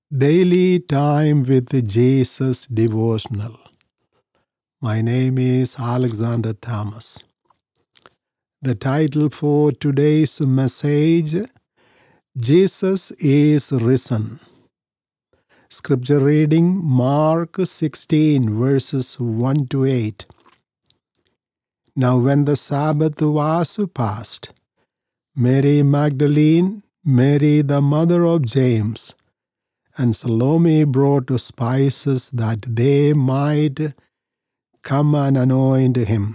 Daily Time with Jesus devotional. My name is Alexander Thomas. The title for today's message, Jesus is Risen. Scripture reading, Mark 16 verses 1 to 8. Now when the Sabbath was past, Mary Magdalene, Mary the mother of James, and Salome brought spices that they might come and anoint him.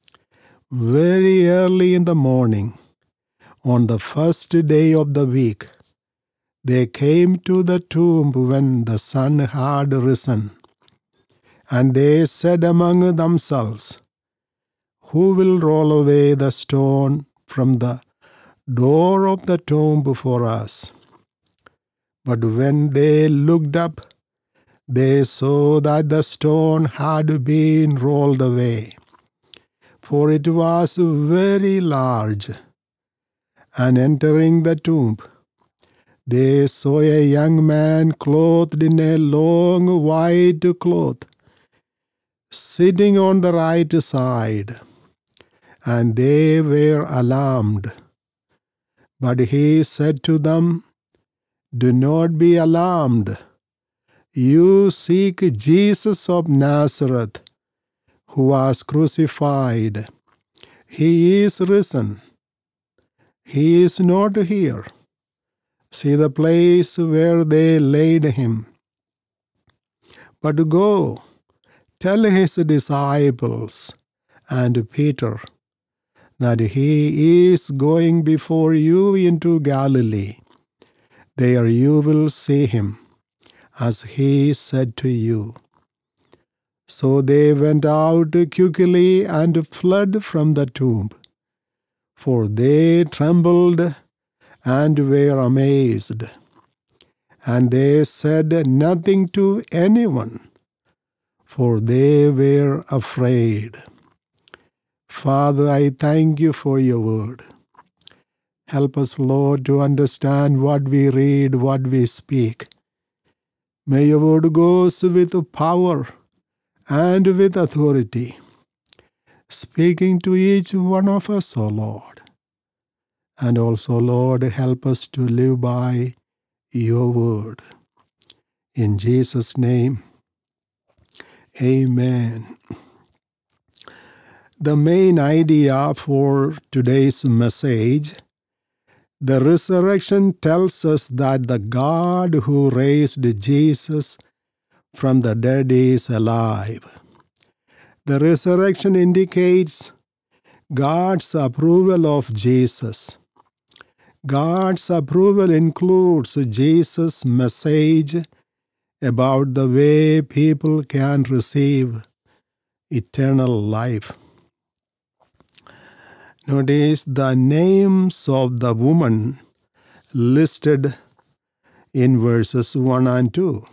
Very early in the morning, on the first day of the week, they came to the tomb when the sun had risen. And they said among themselves, "Who will roll away the stone from the door of the tomb for us?" But when they looked up, they saw that the stone had been rolled away, for it was very large. And entering the tomb, they saw a young man clothed in a long white cloth, sitting on the right side, and they were alarmed. But he said to them, "Do not be alarmed. You seek Jesus of Nazareth, who was crucified. He is risen. He is not here. See the place where they laid him. But go, tell his disciples and Peter that he is going before you into Galilee. There you will see him, as he said to you." So they went out quickly and fled from the tomb, for they trembled and were amazed. And they said nothing to anyone, for they were afraid. Father, I thank you for your word. Help us, Lord, to understand what we read, what we speak. May your word go with power and with authority, speaking to each one of us, O Lord. And also, Lord, help us to live by your word. In Jesus' name, amen. The main idea for today's message: the resurrection tells us that the God who raised Jesus from the dead is alive. The resurrection indicates God's approval of Jesus. God's approval includes Jesus' message about the way people can receive eternal life. Notice the names of the woman listed in verses 1 and 2.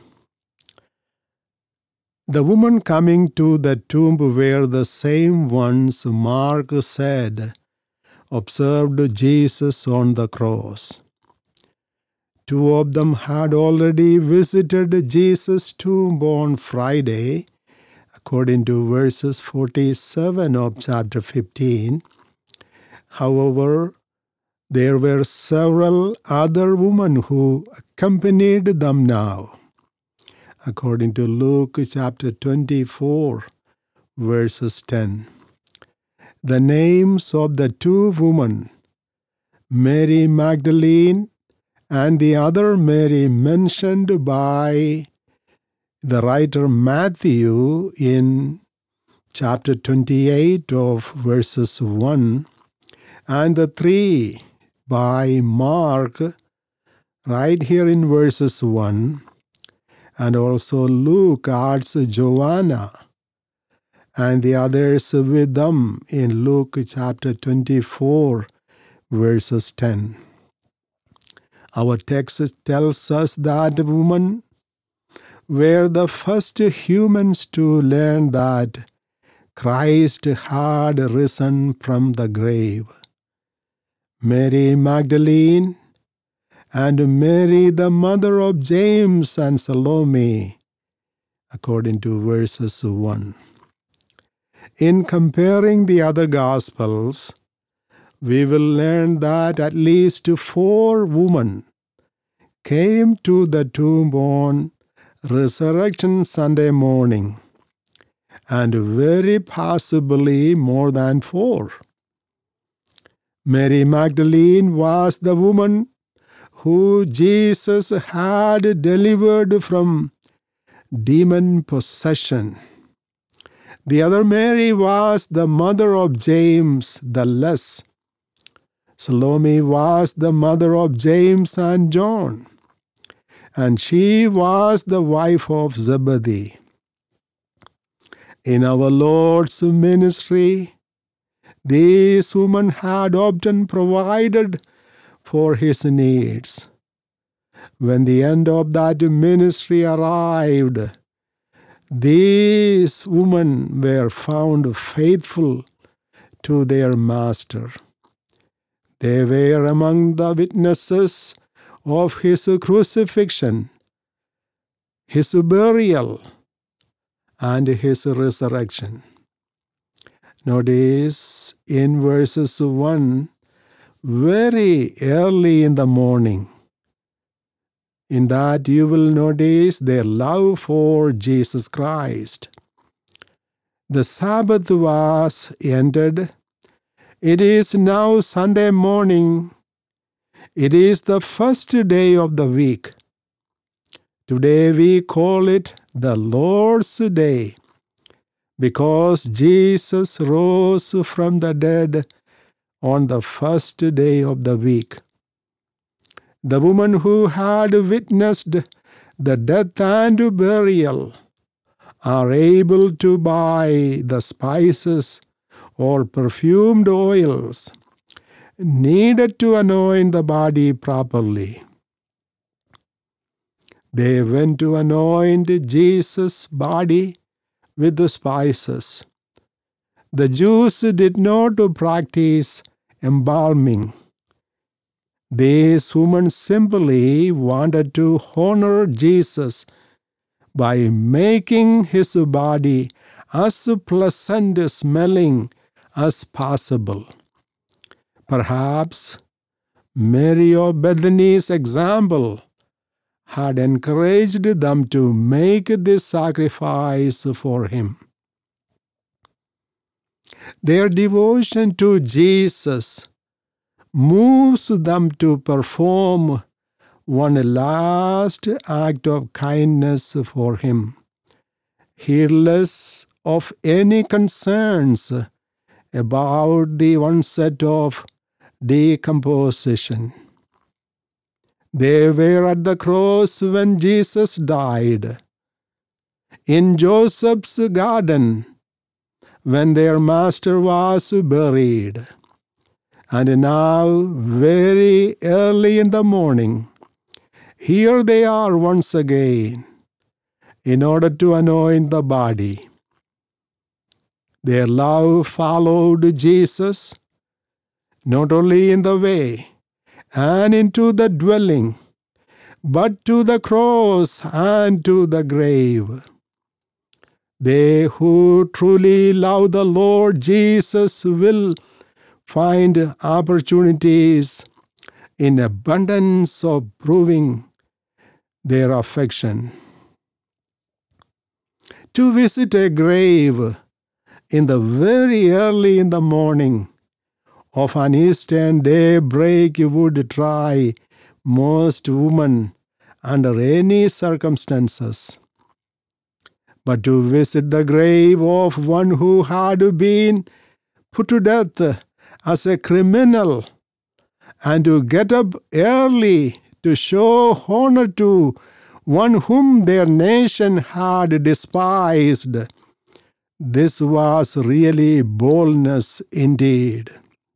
The women coming to the tomb were the same ones Mark said observed Jesus on the cross. Two of them had already visited Jesus' tomb on Friday, according to verses 47 of chapter 15. However, there were several other women who accompanied them now, according to Luke chapter 24, verses 10. The names of the two women, Mary Magdalene and the other Mary mentioned by the writer Matthew in chapter 28 of verses 1, and the three by Mark right here in verses 1, and also Luke adds Joanna and the others with them in Luke chapter 24, verses 10. Our text tells us that women were the first humans to learn that Christ had risen from the grave. Mary Magdalene and Mary, the mother of James and Salome, according to verses 1. In comparing the other Gospels, we will learn that at least 4 women came to the tomb on Resurrection Sunday morning, and very possibly more than 4. Mary Magdalene was the woman who Jesus had delivered from demon possession. The other Mary was the mother of James the Less. Salome was the mother of James and John, and she was the wife of Zebedee. In our Lord's ministry, this woman had often provided for his needs. When the end of that ministry arrived, these women were found faithful to their master. They were among the witnesses of his crucifixion, his burial, and his resurrection. Notice in verses 1, very early in the morning, in that you will notice their love for Jesus Christ. The Sabbath was ended. It is now Sunday morning. It is the first day of the week. Today we call it the Lord's Day because Jesus rose from the dead on the first day of the week. The woman who had witnessed the death and burial are able to buy the spices or perfumed oils needed to anoint the body properly. They went to anoint Jesus' body with the spices. The Jews did not practice embalming. This woman simply wanted to honor Jesus by making his body as pleasant smelling as possible. Perhaps Mary of Bethany's example had encouraged them to make this sacrifice for him. Their devotion to Jesus moves them to perform one last act of kindness for him, heedless of any concerns about the onset of decomposition. They were at the cross when Jesus died, in Joseph's garden when their master was buried, and now, very early in the morning, here they are once again in order to anoint the body. Their love followed Jesus not only in the way and into the dwelling, but to the cross and to the grave. They who truly love the Lord Jesus will find opportunities in abundance of proving their affection. To visit a grave in the very early in the morning of an eastern daybreak would try most women under any circumstances. But to visit the grave of one who had been put to death as a criminal and to get up early to show honor to one whom their nation had despised, this was really boldness indeed.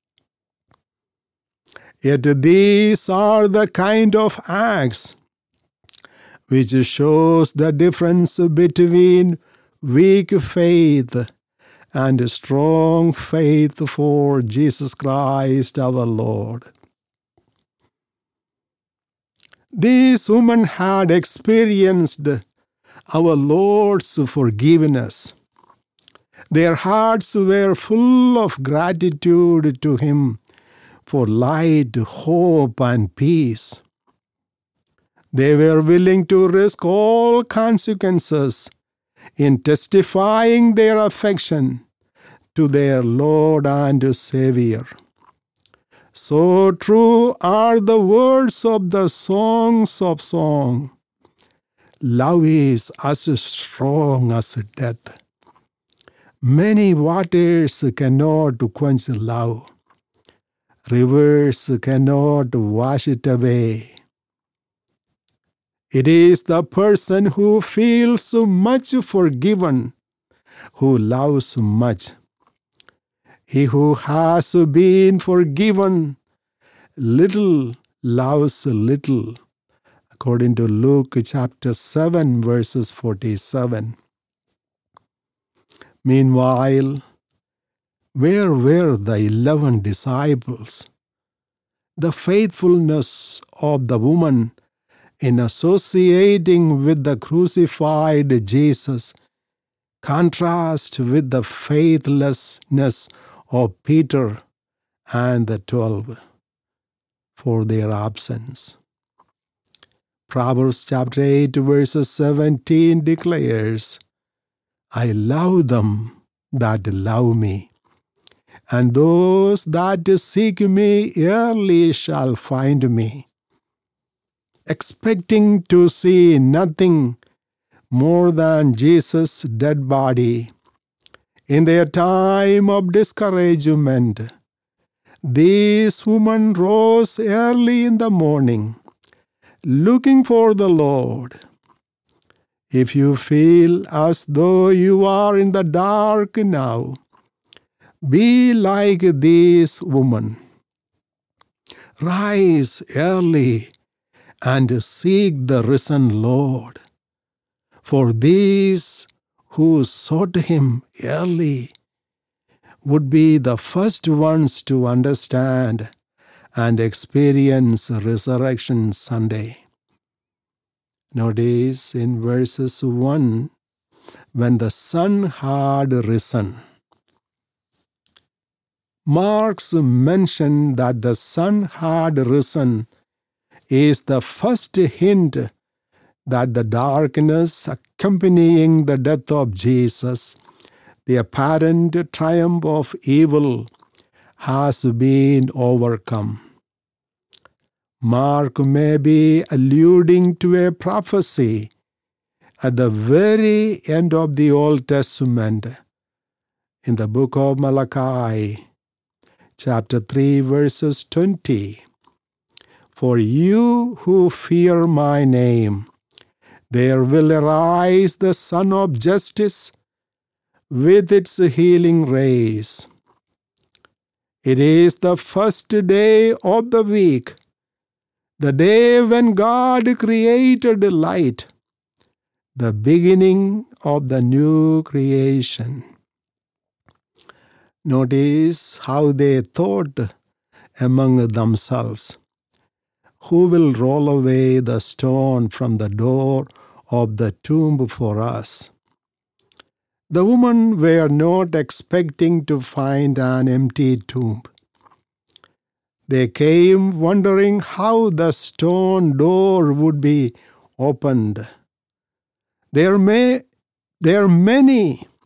Yet these are the kind of acts which shows the difference between weak faith and strong faith for Jesus Christ our Lord. This woman had experienced our Lord's forgiveness. Their hearts were full of gratitude to Him for light, hope, and peace. They were willing to risk all consequences in testifying their affection to their Lord and Savior. So true are the words of the Songs of Song. Love is as strong as death. Many waters cannot quench love. Rivers cannot wash it away. It is the person who feels much forgiven who loves much. He who has been forgiven little loves little, according to Luke chapter 7, verses 47. Meanwhile, where were the 11 disciples? The faithfulness of the woman in associating with the crucified Jesus contrasts with the faithlessness of Peter and the 12 for their absence. Proverbs chapter 8 verses 17 declares, I love them that love me, and those that seek me early shall find me. Expecting to see nothing more than Jesus' dead body, in their time of discouragement, this woman rose early in the morning, looking for the Lord. If you feel as though you are in the dark now, be like this woman. Rise early and seek the risen Lord. For these who sought Him early would be the first ones to understand and experience Resurrection Sunday. Notice in verses 1, when the sun had risen. Mark's mention that the sun had risen is the first hint that the darkness accompanying the death of Jesus, the apparent triumph of evil, has been overcome. Mark may be alluding to a prophecy at the very end of the Old Testament in the book of Malachi, chapter 3, verses 20. For you who fear my name, there will arise the Sun of Justice with its healing rays. It is the first day of the week, the day when God created light, the beginning of the new creation. Notice how they thought among themselves, who will roll away the stone from the door of the tomb for us? The women were not expecting to find an empty tomb. They came wondering how the stone door would be opened. Their many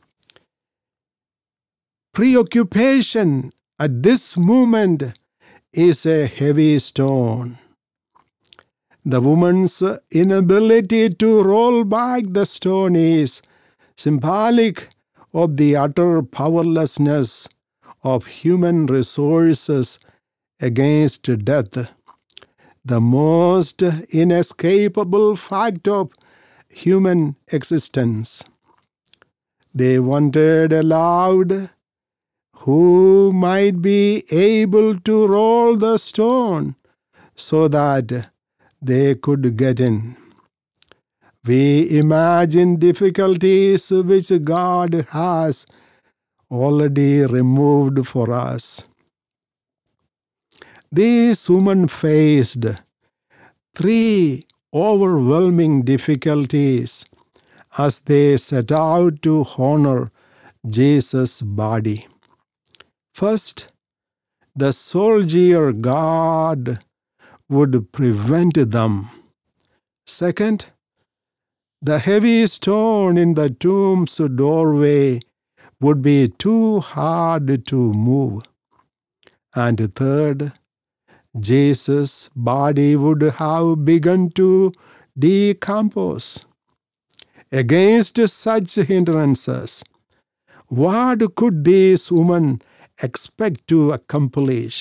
preoccupation at this moment is a heavy stone. The woman's inability to roll back the stone is symbolic of the utter powerlessness of human resources against death, the most inescapable fact of human existence. They wondered aloud who might be able to roll the stone so that they could get in. We imagine difficulties which God has already removed for us. This woman faced 3 overwhelming difficulties as they set out to honor Jesus' body. First, the soldier guard would prevent them. Second, the heavy stone in the tomb's doorway would be too hard to move. And third, Jesus' body would have begun to decompose. Against such hindrances, what could this woman expect to accomplish?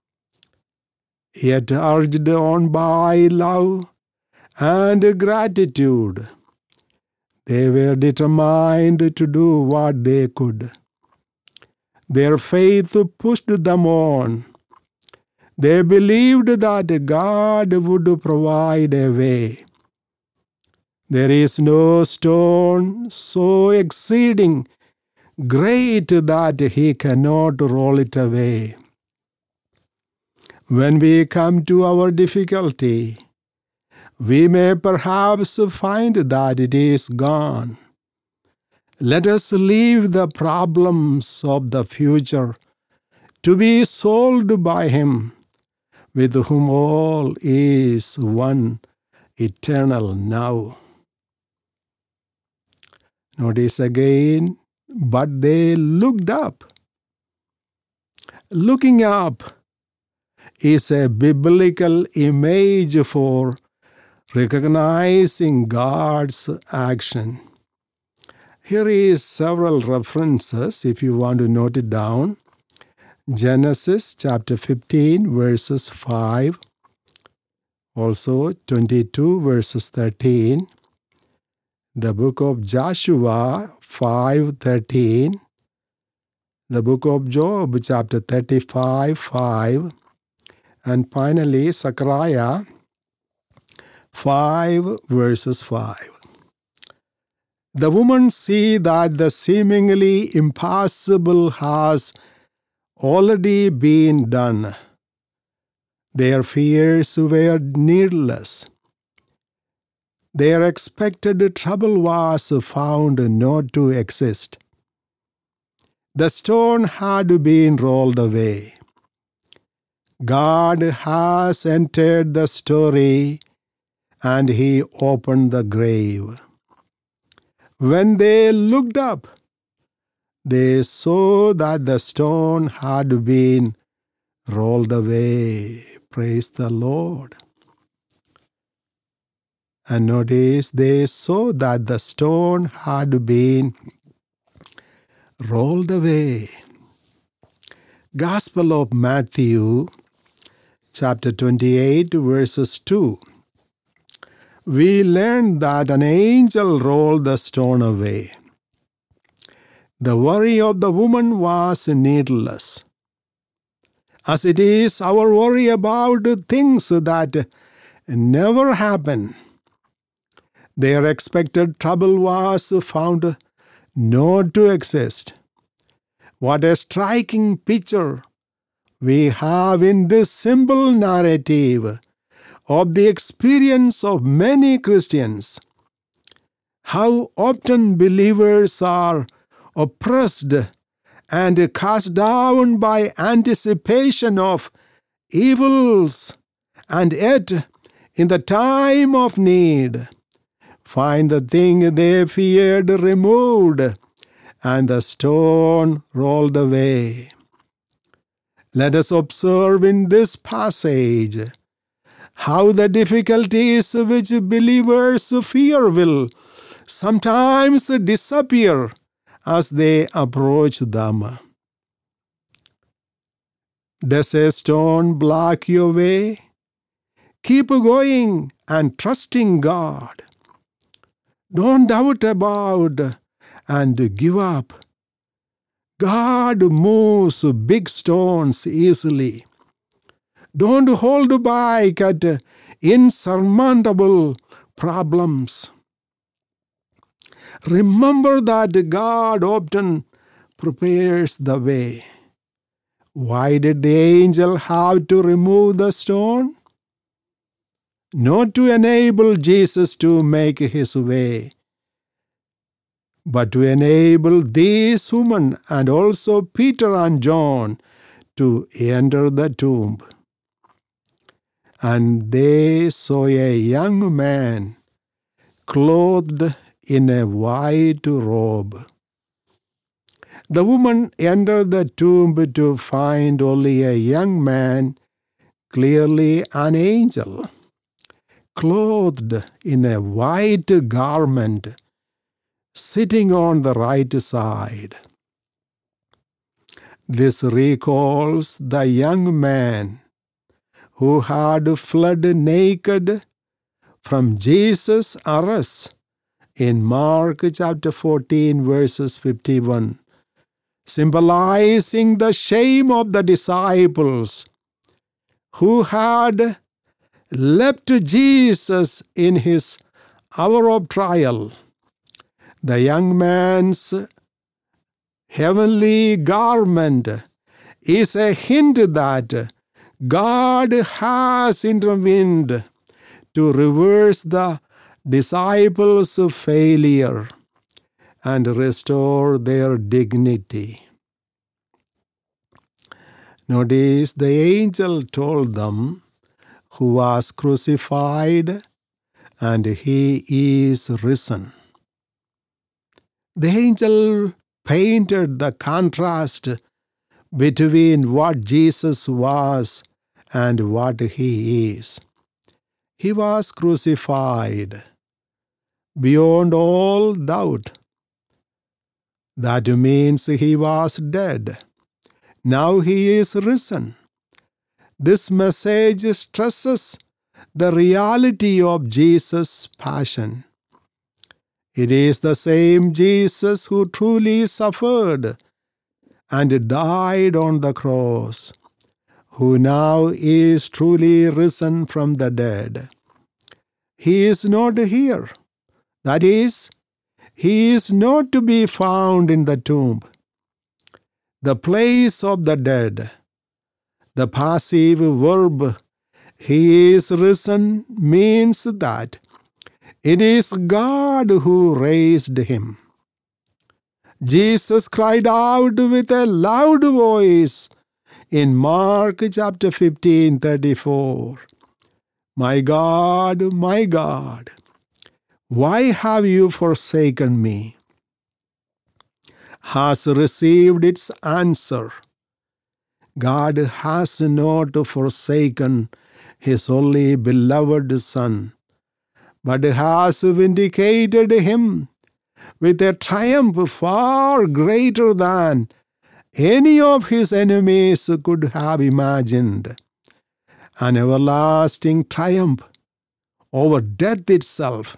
Yet urged on by love and gratitude, they were determined to do what they could. Their faith pushed them on. They believed that God would provide a way. There is no stone so exceeding great that He cannot roll it away. When we come to our difficulty, we may perhaps find that it is gone. Let us leave the problems of the future to be solved by Him, with whom all is one eternal now. Notice again, but they looked up. Looking up is a biblical image for recognizing God's action. Here is several references if you want to note it down. Genesis chapter 15 verses 5, also 22 verses 13, the book of Joshua 5:13, the book of Job chapter 35:5, and finally Zechariah 5 verses 5. The women see that the seemingly impossible has already been done. Their fears were needless. Their expected trouble was found not to exist. The stone had been rolled away. God has entered the story, and He opened the grave. When they looked up, they saw that the stone had been rolled away. Praise the Lord. And notice they saw that the stone had been rolled away. Gospel of Matthew, chapter 28, verses 2. We learn that an angel rolled the stone away. The worry of the woman was needless, as it is our worry about things that never happen. Their expected trouble was found not to exist. What a striking picture we have in this simple narrative of the experience of many Christians. How often believers are oppressed and cast down by anticipation of evils, and yet, in the time of need, find the thing they feared removed and the stone rolled away. Let us observe in this passage how the difficulties which believers fear will sometimes disappear as they approach them. Does a stone block your way? Keep going and trusting God. Don't doubt about and give up. God moves big stones easily. Don't hold back at insurmountable problems. Remember that God often prepares the way. Why did the angel have to remove the stone? not to enable Jesus to make his way, but to enable this woman and also Peter and John to enter the tomb. And they saw a young man clothed in a white robe. The woman entered the tomb to find only a young man, clearly an angel, clothed in a white garment, sitting on the right side. This recalls the young man who had fled naked from Jesus' arrest in Mark chapter 14, verses 51, symbolizing the shame of the disciples who had left Jesus in his hour of trial. The young man's heavenly garment is a hint that God has intervened to reverse the disciples' failure and restore their dignity. Notice the angel told them who was crucified, and he is risen. The angel painted the contrast between what Jesus was and what he is. He was crucified beyond all doubt. That means he was dead. Now he is risen. This message stresses the reality of Jesus' passion. It is the same Jesus who truly suffered and died on the cross, who now is truly risen from the dead. He is not here. That is, he is not to be found in the tomb, the place of the dead. The passive verb, he is risen, means that it is God who raised him. Jesus cried out with a loud voice in Mark chapter 15:34, my God, why have you forsaken me?" has received its answer. God has not forsaken his only beloved Son, but has vindicated him with a triumph far greater than any of his enemies could have imagined. An everlasting triumph over death itself.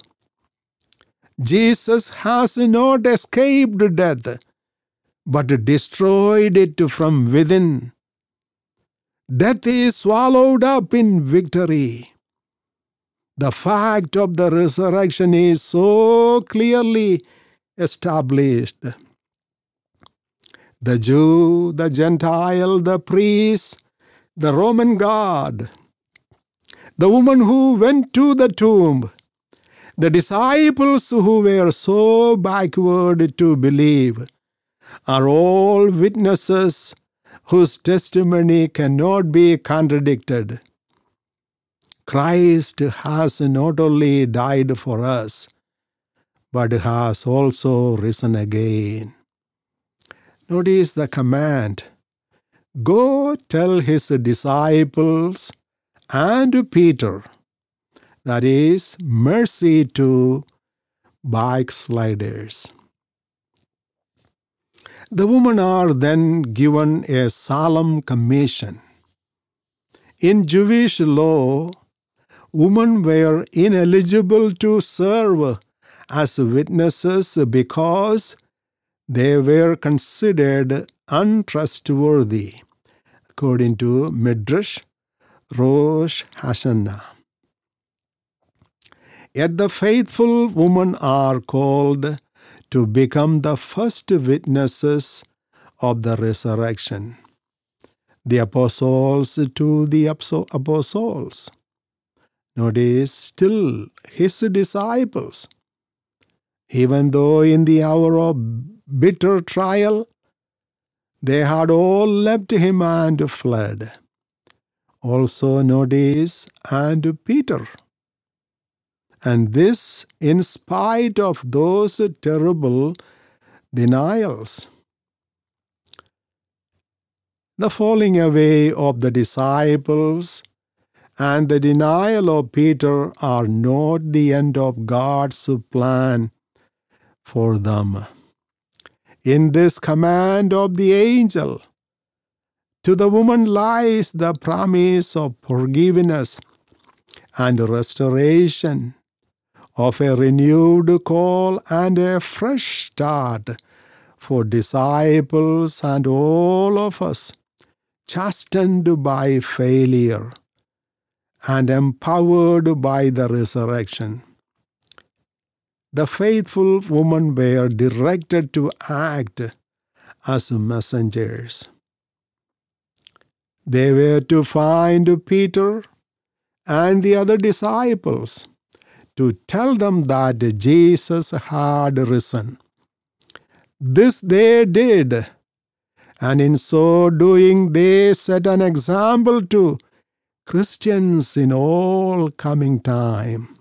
Jesus has not escaped death, but destroyed it from within. Death is swallowed up in victory. The fact of the resurrection is so clearly established. The Jew, the Gentile, the priest, the Roman guard, the woman who went to the tomb, the disciples who were so backward to believe, are all witnesses whose testimony cannot be contradicted. Christ has not only died for us, but has also risen again. Notice the command, "Go tell his disciples and Peter," that is, mercy to backsliders. The women are then given a solemn commission. In Jewish law, women were ineligible to serve as witnesses because they were considered untrustworthy, according to Midrash Rosh Hashanah. Yet the faithful women are called to become the first witnesses of the resurrection, the apostles to the apostles. Notice, still his disciples, even though in the hour of bitter trial, they had all left him and fled. Also notice, and Peter. And this in spite of those terrible denials. The falling away of the disciples and the denial of Peter are not the end of God's plan for them. In this command of the angel, to the woman lies the promise of forgiveness and restoration, of a renewed call and a fresh start for disciples and all of us, chastened by failure and empowered by the resurrection. The faithful women were directed to act as messengers. They were to find Peter and the other disciples, to tell them that Jesus had risen. This they did, and in so doing they set an example to Christians in all coming time.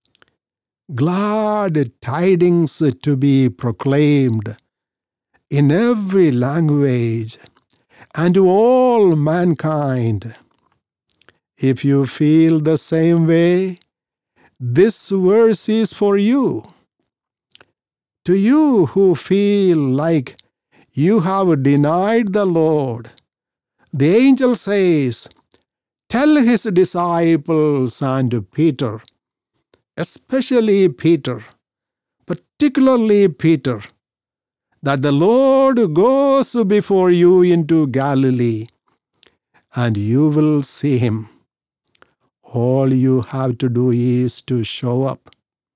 Glad tidings to be proclaimed in every language and to all mankind. If you feel the same way, this verse is for you. To you who feel like you have denied the Lord, the angel says, tell his disciples and Peter, especially Peter, particularly Peter, that the Lord goes before you into Galilee, and you will see him. All you have to do is to show up.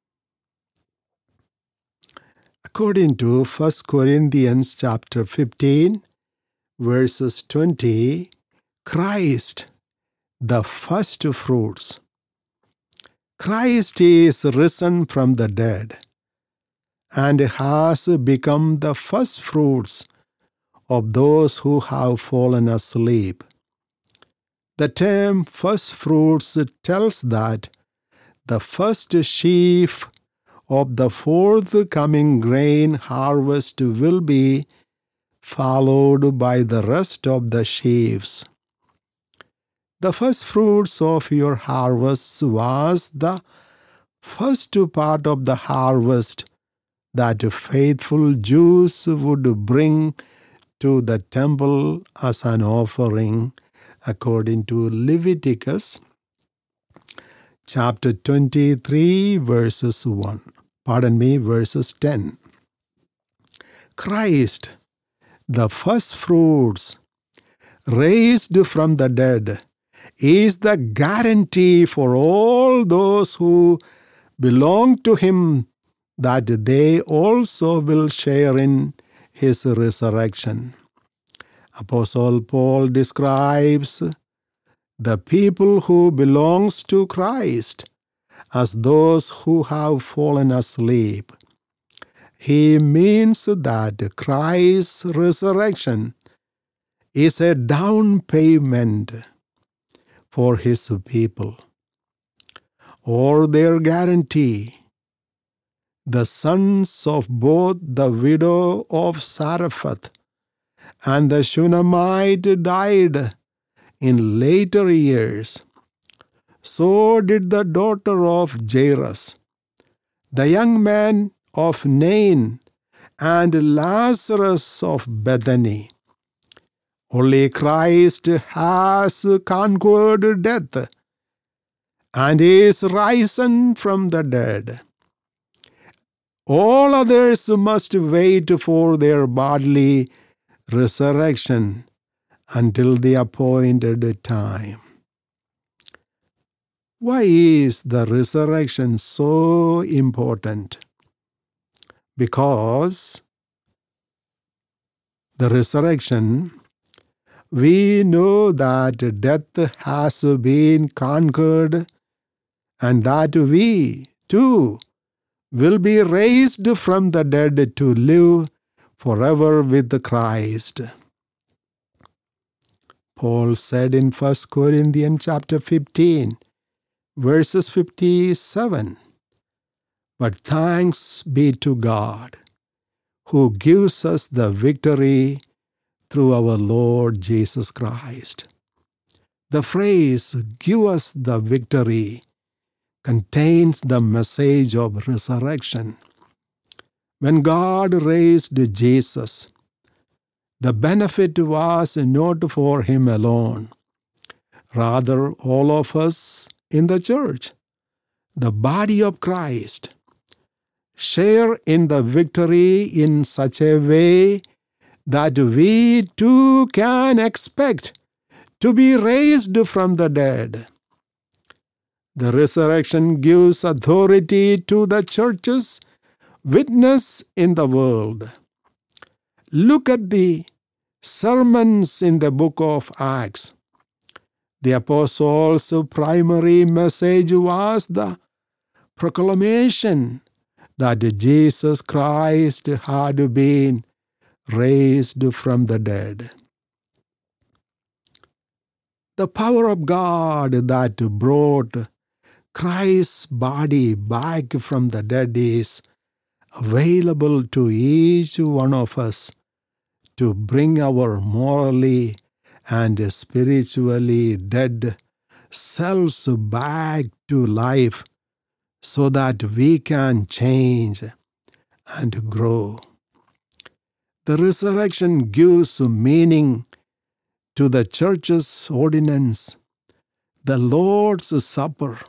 According to 1 Corinthians chapter 15, verses 20, Christ, the first fruits. Christ is risen from the dead and has become the first fruits of those who have fallen asleep. The term first fruits tells that the first sheaf of the forthcoming grain harvest will be followed by the rest of the sheaves. The first fruits of your harvest was the first part of the harvest that faithful Jews would bring to the temple as an offering, according to Leviticus chapter 23, verses 10. Christ, the first fruits, raised from the dead, is the guarantee for all those who belong to him that they also will share in his resurrection. Apostle Paul describes the people who belongs to Christ as those who have fallen asleep. He means that Christ's resurrection is a down payment for his people, or their guarantee. The sons of both the widow of Zarephath and the Shunammite died in later years. So did the daughter of Jairus, the young man of Nain, and Lazarus of Bethany. Only Christ has conquered death and is risen from the dead. All others must wait for their bodily resurrection until the appointed time. Why is the resurrection so important? Because the resurrection, we know that death has been conquered and that we, too, will be raised from the dead to live forever with Christ. Paul said in 1 Corinthians chapter 15, verses 57, "But thanks be to God, who gives us the victory through our Lord Jesus Christ." The phrase, "give us the victory," contains the message of resurrection. When God raised Jesus, the benefit was not for him alone. Rather, all of us in the church, the body of Christ, share in the victory in such a way that we too can expect to be raised from the dead. The resurrection gives authority to the church's witness in the world. Look at the sermons in the book of Acts. The apostles' primary message was the proclamation that Jesus Christ had been raised from the dead. The power of God that brought Christ's body back from the dead is available to each one of us to bring our morally and spiritually dead selves back to life so that we can change and grow. The resurrection gives meaning to the church's ordinance, the Lord's Supper.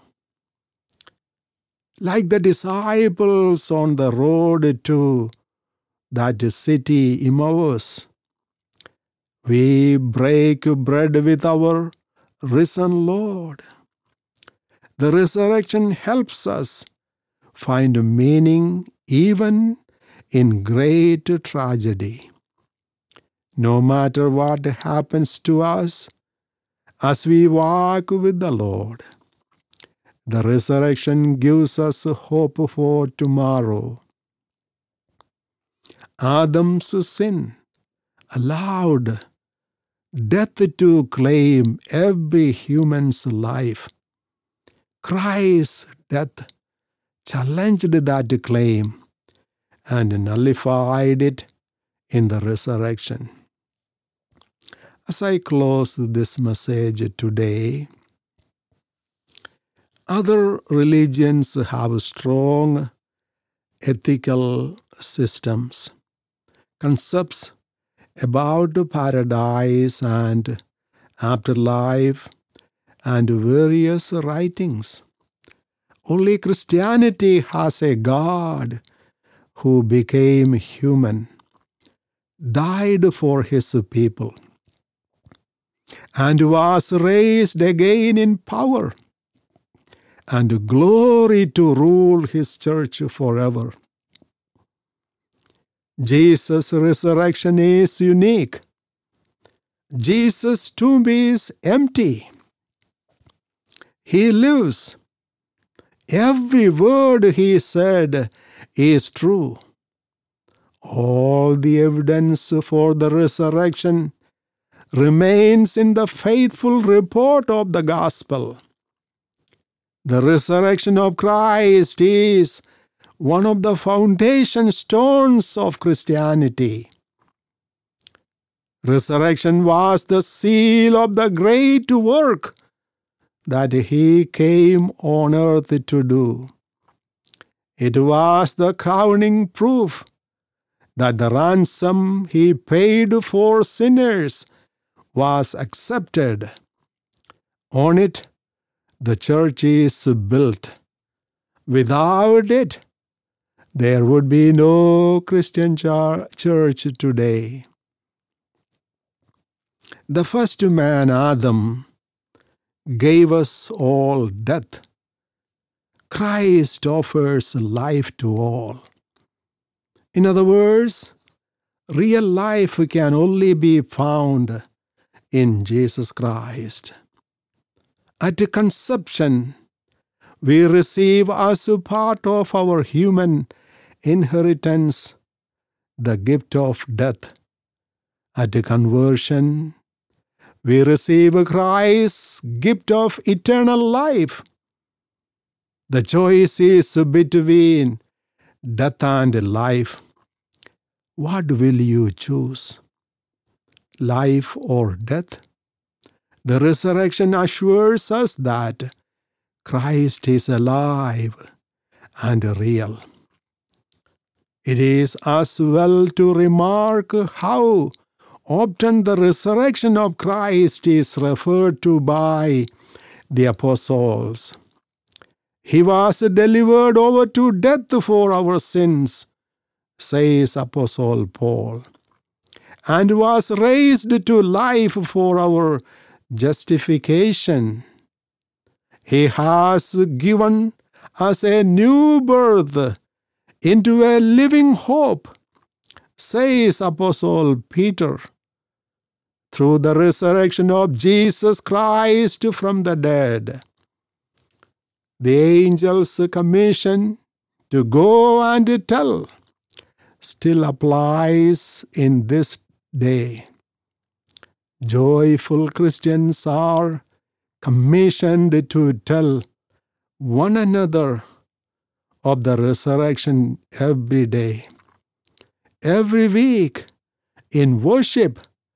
Like the disciples on the road to that city Emmaus, we break bread with our risen Lord. The resurrection helps us find meaning even in great tragedy. No matter what happens to us as we walk with the Lord, the resurrection gives us hope for tomorrow. Adam's sin allowed death to claim every human's life. Christ's death challenged that claim and nullified it in the resurrection. As I close this message today, other religions have strong ethical systems, concepts about paradise and afterlife, and various writings. Only Christianity has a God who became human, died for his people, and was raised again in power and glory to rule his church forever. Jesus' resurrection is unique. Jesus' tomb is empty. He lives. Every word he said is true. All the evidence for the resurrection remains in the faithful report of the gospel. The resurrection of Christ is one of the foundation stones of Christianity. Resurrection was the seal of the great work that he came on earth to do. It was the crowning proof that the ransom he paid for sinners was accepted. On it, the church is built. Without it, there would be no Christian church today. The first man, Adam, gave us all death. Christ offers life to all. In other words, real life can only be found in Jesus Christ. At conception, we receive as a part of our human inheritance the gift of death. At conversion, we receive Christ's gift of eternal life. The choice is between death and life. What will you choose? Life or death? The resurrection assures us that Christ is alive and real. It is as well to remark how often the resurrection of Christ is referred to by the apostles. He was delivered over to death for our sins, says Apostle Paul, and was raised to life for our justification. He has given us a new birth into a living hope, says Apostle Peter. Through the resurrection of Jesus Christ from the dead, the angels' commission to go and tell still applies in this day. Joyful Christians are commissioned to tell one another of the resurrection every day. Every week in worship,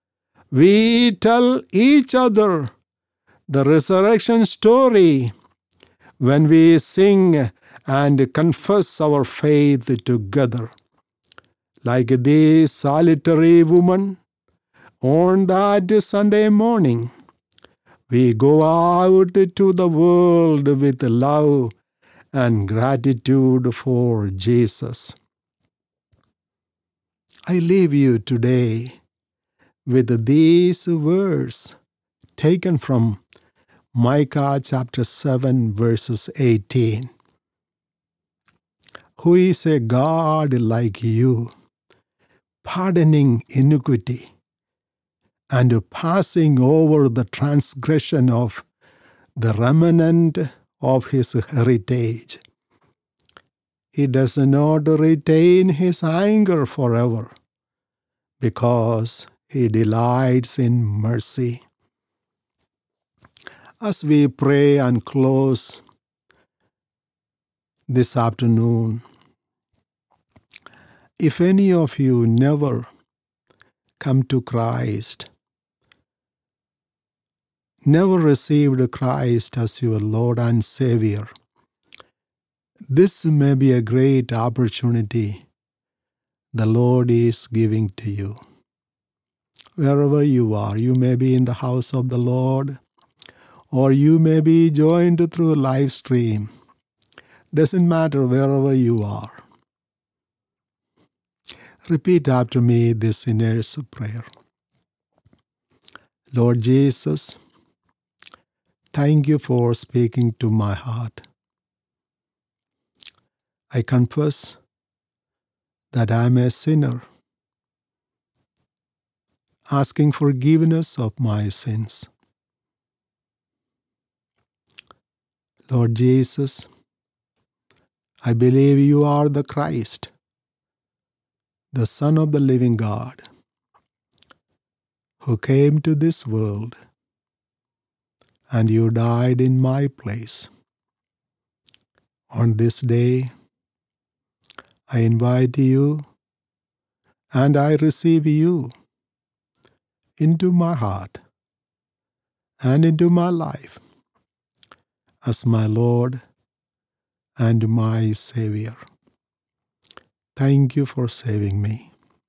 we tell each other the resurrection story when we sing and confess our faith together. Like this solitary woman on that Sunday morning, we go out to the world with love and gratitude for Jesus. I leave you today with these words taken from Micah chapter 7 verses 18. Who is a God like you, pardoning iniquity and passing over the transgression of the remnant of his heritage? He does not retain his anger forever, because he delights in mercy. As we pray and close this afternoon, if any of you never come to Christ, never received Christ as your Lord and Savior, this may be a great opportunity the Lord is giving to you. Wherever you are, you may be in the house of the Lord, or you may be joined through a live stream. Doesn't matter wherever you are. Repeat after me this sinner's prayer. Lord Jesus, thank you for speaking to my heart. I confess that I am a sinner, asking forgiveness of my sins. Lord Jesus, I believe you are the Christ, the Son of the living God, who came to this world, and you died in my place. On this day, I invite you and I receive you into my heart and into my life as my Lord and my Savior. Thank you for saving me.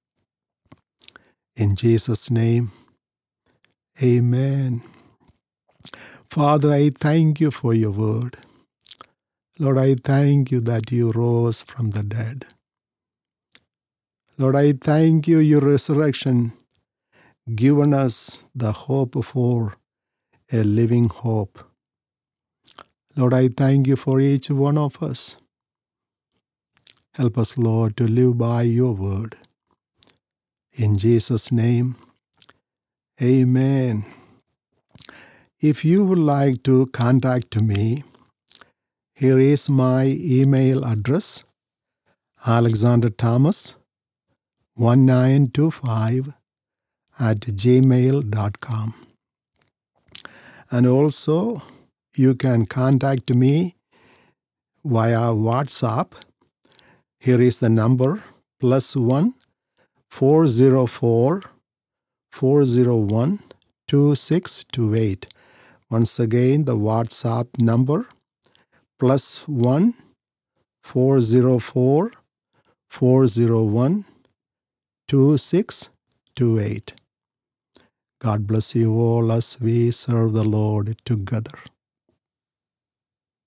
In Jesus' name, amen. Father, I thank you for your word. Lord, I thank you that you rose from the dead. Lord, I thank you, your resurrection, given us the hope for a living hope. Lord, I thank you for each one of us. Help us, Lord, to live by your word. In Jesus' name, amen. If you would like to contact me, Here is my email address, alexanderthomas1925@gmail.com. And also, you can contact me via WhatsApp. Here is the number, +1 404 401 2628. Once again, the WhatsApp number, +1 404 401 2628. God bless you all as we serve the Lord together.